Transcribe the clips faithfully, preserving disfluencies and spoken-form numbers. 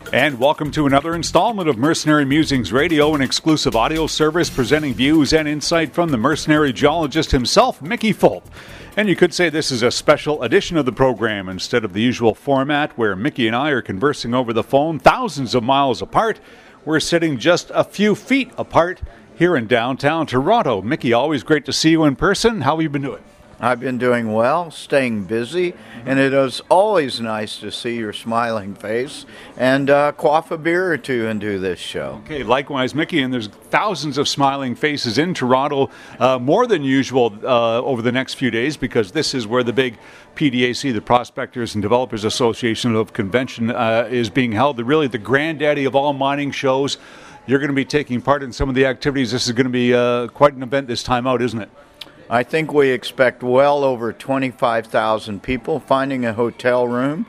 And welcome to another installment of Mercenary Musings Radio, an exclusive audio service presenting views and insight from the mercenary geologist himself, Mickey Fulp. And you could say this is a special edition of the program instead of the usual format where Mickey and I are conversing over the phone thousands of miles apart. We're sitting just a few feet apart here in downtown Toronto. Mickey, always great to see you in person. How have you been doing? I've been doing well, staying busy, and it is always nice to see your smiling face and uh, quaff a beer or two and do this show. Okay, likewise, Mickey, and there's thousands of smiling faces in Toronto, uh, more than usual uh, over the next few days, because this is where the big P D A C, the Prospectors and Developers Association of Convention, uh, is being held. The, really the granddaddy of all mining shows. You're going to be taking part in some of the activities. This is going to be uh, quite an event this time out, isn't it? I think we expect well over twenty-five thousand people. Finding a hotel room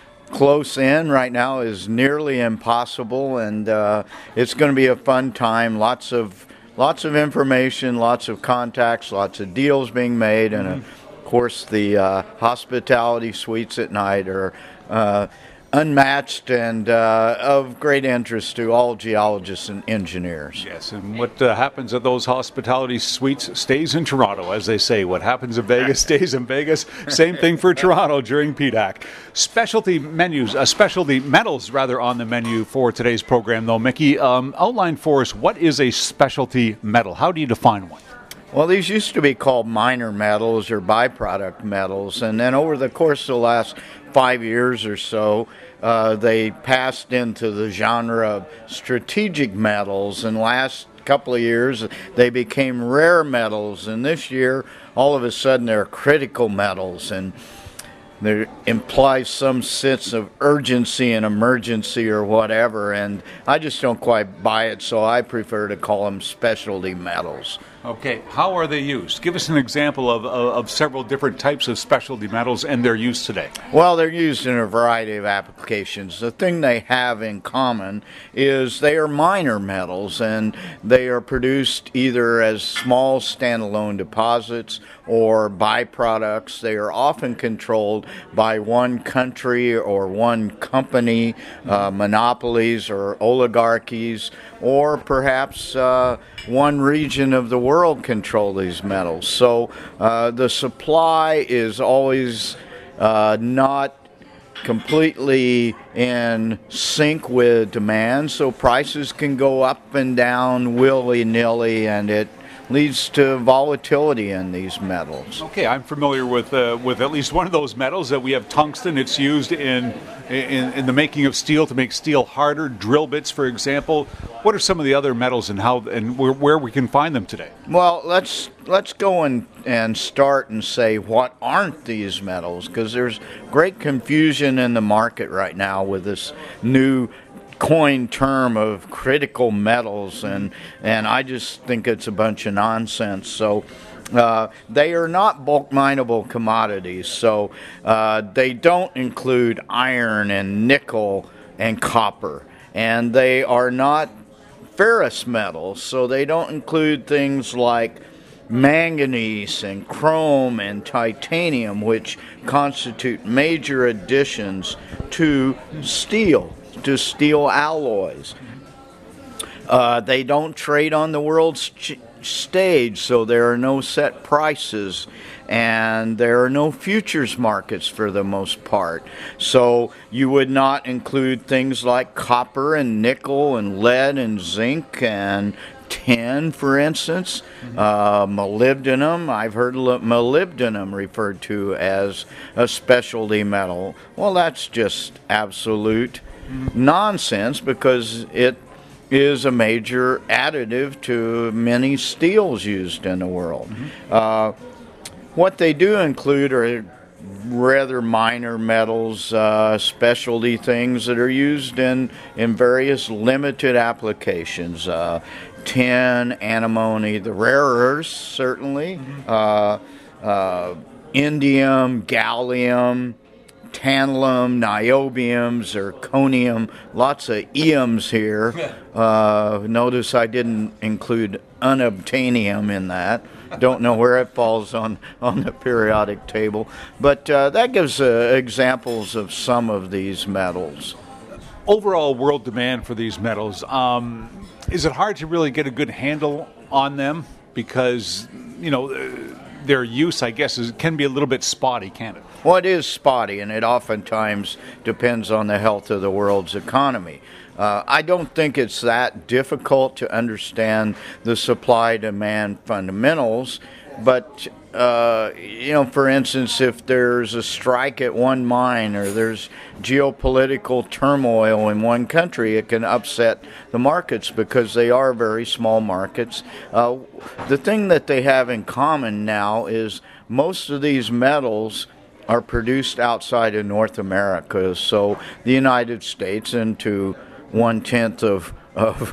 close in right now is nearly impossible, and uh, it's going to be a fun time. Lots of lots of information, lots of contacts, lots of deals being made, and uh, of course the uh, hospitality suites at night are uh, unmatched and uh, of great interest to all geologists and engineers. Yes, and what uh, happens at those hospitality suites stays in Toronto, as they say. What happens in Vegas stays in Vegas. Same thing for Toronto during P D A C. Specialty menus, uh, specialty metals, rather, on the menu for today's program, though. Mickey, um, outline for us, what is a specialty metal? How do you define one? Well, these used to be called minor metals or byproduct metals, and then over the course of the last five years or so, uh, they passed into the genre of strategic metals, and last couple of years they became rare metals, and this year all of a sudden they're critical metals, and there implies some sense of urgency and emergency or whatever, and I just don't quite buy it, so I prefer to call them specialty metals. Okay, how are they used? Give us an example of, of, of several different types of specialty metals and their use today. Well, they're used in a variety of applications. The thing they have in common is they are minor metals, and they are produced either as small standalone deposits or byproducts. They are often controlled by one country or one company, uh, monopolies or oligarchies, or perhaps uh, one region of the world control these metals. So uh, the supply is always uh, not completely in sync with demand, so prices can go up and down willy-nilly, and it leads to volatility in these metals. Okay, I'm familiar with uh, with at least one of those metals. That we have tungsten. It's used in, in in the making of steel to make steel harder. Drill bits, for example. What are some of the other metals and how and where, where we can find them today? Well, let's let's go and and start and say what aren't these metals, because there's great confusion in the market right now with this new coined term of critical metals, and and I just think it's a bunch of nonsense. So uh, they are not bulk mineable commodities, so uh, they don't include iron and nickel and copper, and they are not ferrous metals, so they don't include things like manganese and chrome and titanium, which constitute major additions to steel. to steel alloys. Uh, they don't trade on the world st- stage, so there are no set prices, and there are no futures markets for the most part. So you would not include things like copper and nickel and lead and zinc and tin, for instance. Uh, molybdenum, I've heard molybdenum referred to as a specialty metal. Well, that's just absolute nonsense, because it is a major additive to many steels used in the world. Mm-hmm. Uh, what they do include are rather minor metals, uh, specialty things that are used in, in various limited applications. Uh, tin, antimony, the rare earths, certainly, mm-hmm. uh, uh, indium, gallium, tantalum, niobium, zirconium, lots of eums here. Uh, notice I didn't include unobtainium in that. Don't know where it falls on, on the periodic table. But uh, that gives uh, examples of some of these metals. overall world demand for these metals, um, is it hard to really get a good handle on them? Because, you know, their use, I guess, is, can be a little bit spotty, can't it? Well, it is spotty, and it oftentimes depends on the health of the world's economy. Uh, I don't think it's that difficult to understand the supply-demand fundamentals, but, uh, you know, for instance, if there's a strike at one mine or there's geopolitical turmoil in one country, it can upset the markets because they are very small markets. Uh, the thing that they have in common now is most of these metals are produced outside of North America, so the United States, and to one-tenth of, of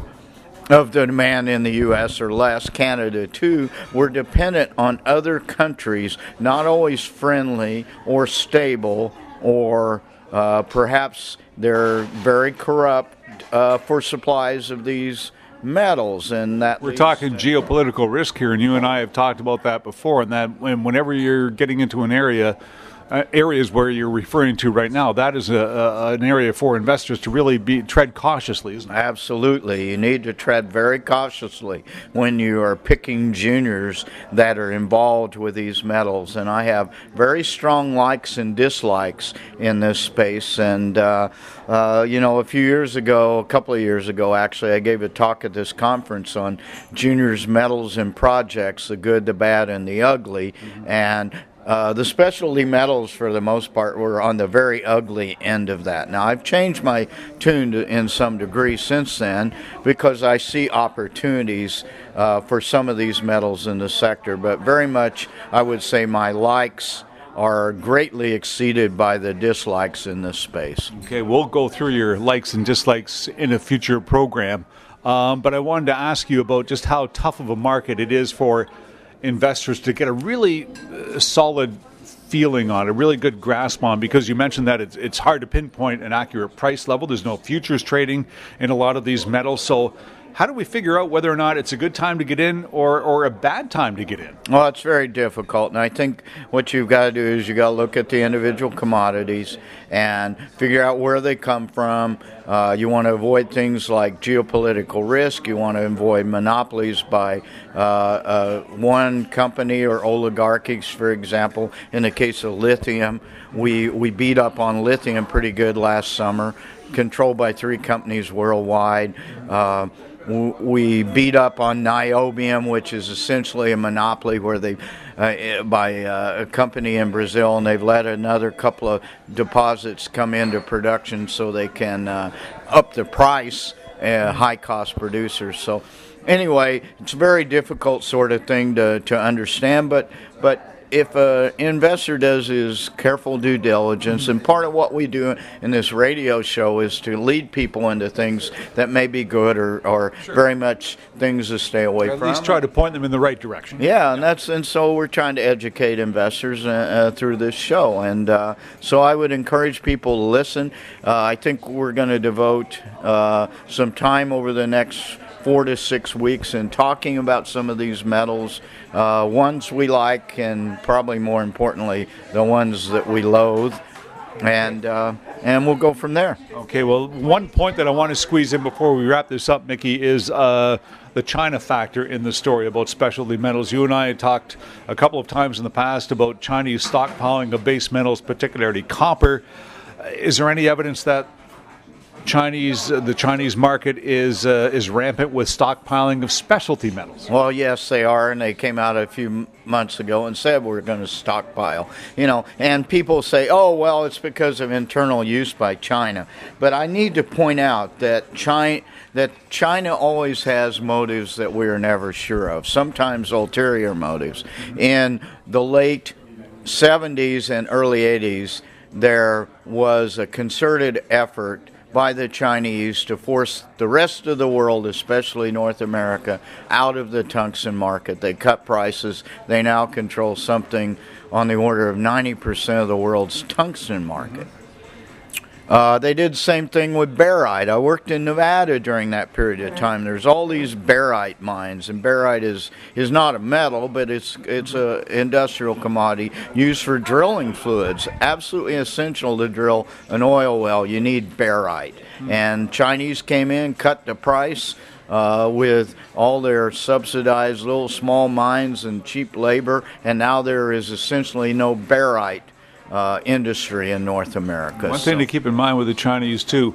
of the demand in the U S or less, Canada too, we're dependent on other countries, not always friendly or stable, or uh, perhaps they're very corrupt uh, for supplies of these metals. And that we're talking geopolitical risk here, and you and I have talked about that before, and that when, whenever you're getting into an area, Uh, areas where you're referring to right now, that is a, a, an area for investors to really be tread cautiously, isn't it? Absolutely. You need to tread very cautiously when you are picking juniors that are involved with these metals. And I have very strong likes and dislikes in this space. And, uh, uh, you know, a few years ago, a couple of years ago, actually, I gave a talk at this conference on juniors, metals, and projects, the good, the bad, and the ugly. Mm-hmm. And Uh, the specialty metals, for the most part, were on the very ugly end of that. Now, I've changed my tune to, in some degree since then, because I see opportunities uh, for some of these metals in the sector. But very much, I would say my likes are greatly exceeded by the dislikes in this space. Okay, we'll go through your likes and dislikes in a future program. Um, but I wanted to ask you about just how tough of a market it is for investors to get a really uh, solid feeling on, a really good grasp on, because you mentioned that it's, it's hard to pinpoint an accurate price level. There's no futures trading in a lot of these metals. So how do we figure out whether or not it's a good time to get in or, or a bad time to get in? Well, it's very difficult, and I think what you've got to do is you got to look at the individual commodities and figure out where they come from. Uh, you want to avoid things like geopolitical risk. You want to avoid monopolies by uh, uh, one company or oligarchies, for example. In the case of lithium, we, we beat up on lithium pretty good last summer, controlled by three companies worldwide. Uh, We beat up on niobium, which is essentially a monopoly where they, uh, by uh, a company in Brazil, and they've let another couple of deposits come into production so they can uh, up the price, uh, high-cost producers. So anyway, it's a very difficult sort of thing to, to understand, but but if an investor does his careful due diligence, and part of what we do in this radio show is to lead people into things that may be good or, or sure. very much things to stay away or at from. At least try to point them in the right direction. Yeah, and that's and so we're trying to educate investors uh, uh, through this show. And uh, so I would encourage people to listen. Uh, I think we're going to devote uh, some time over the next four to six weeks in talking about some of these metals, uh, ones we like, and probably more importantly, the ones that we loathe, and uh, and we'll go from there. Okay, well, one point that I want to squeeze in before we wrap this up, Mickey, is uh, the China factor in the story about specialty metals. You and I had talked a couple of times in the past about Chinese stockpiling of base metals, particularly copper. Is there any evidence that Chinese, uh, the Chinese market is uh, is rampant with stockpiling of specialty metals? Well, yes, they are, and they came out a few months ago and said we're going to stockpile. You know, and people say, oh, well, it's because of internal use by China. But I need to point out that China, that China always has motives that we are never sure of, sometimes ulterior motives. In the late seventies and early eighties, there was a concerted effort by the Chinese to force the rest of the world, especially North America, out of the tungsten market. They cut prices. They now control something on the order of ninety percent of the world's tungsten market. Uh, they did the same thing with barite. I worked in Nevada during that period of time. There's all these barite mines, and barite is, is not a metal, but it's it's a industrial commodity used for drilling fluids. Absolutely essential to drill an oil well. You need barite. And Chinese came in, cut the price uh, with all their subsidized little small mines and cheap labor, and now there is essentially no barite Uh, industry in North America. One so. thing to keep in mind with the Chinese, too,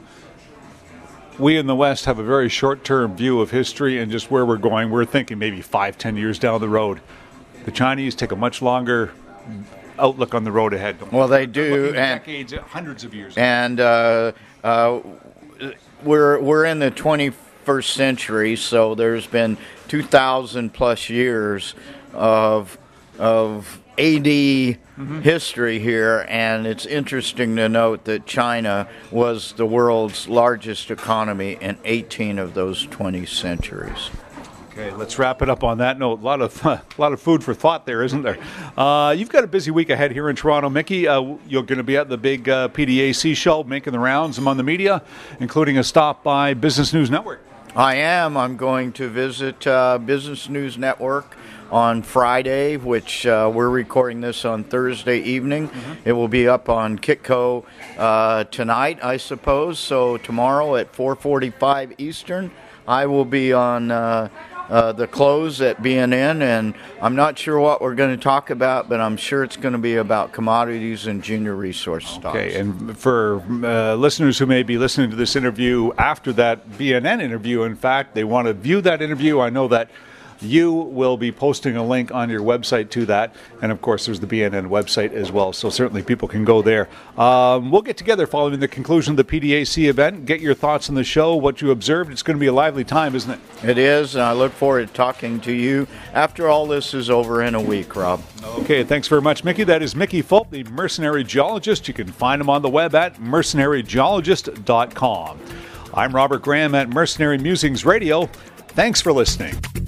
we in the West have a very short-term view of history and just where we're going. We're thinking maybe five, ten years down the road. The Chinese take a much longer outlook on the road ahead. Well, they do. And decades, hundreds of years. And uh, uh, we're, we're in the twenty-first century, so there's been two thousand plus years of of A D mm-hmm. history here, and it's interesting to note that China was the world's largest economy in eighteen of those twenty centuries. Okay, let's wrap it up on that note. A lot of a lot of food for thought there, isn't there? Uh, you've got a busy week ahead here in Toronto, Mickey. Uh, you're going to be at the big uh, P D A C show, making the rounds among the media, including a stop by Business News Network. I am. I'm going to visit uh, Business News Network on Friday, which uh, we're recording this on Thursday evening. Mm-hmm. It will be up on Kitco uh, tonight, I suppose. So tomorrow at four forty-five Eastern, I will be on uh, uh, the close at B N N, and I'm not sure what we're going to talk about, but I'm sure it's going to be about commodities and junior resource stocks. Okay, and for uh, listeners who may be listening to this interview after that B N N interview, in fact, they want to view that interview, I know that you will be posting a link on your website to that. And, of course, there's the B N N website as well, so certainly people can go there. Um, we'll get together following the conclusion of the P D A C event, get your thoughts on the show, what you observed. It's going to be a lively time, isn't it? It is, and I look forward to talking to you after all this is over in a week, Rob. Okay, thanks very much, Mickey. That is Mickey Fulp, the Mercenary Geologist. You can find him on the web at mercenary geologist dot com. I'm Robert Graham at Mercenary Musings Radio. Thanks for listening.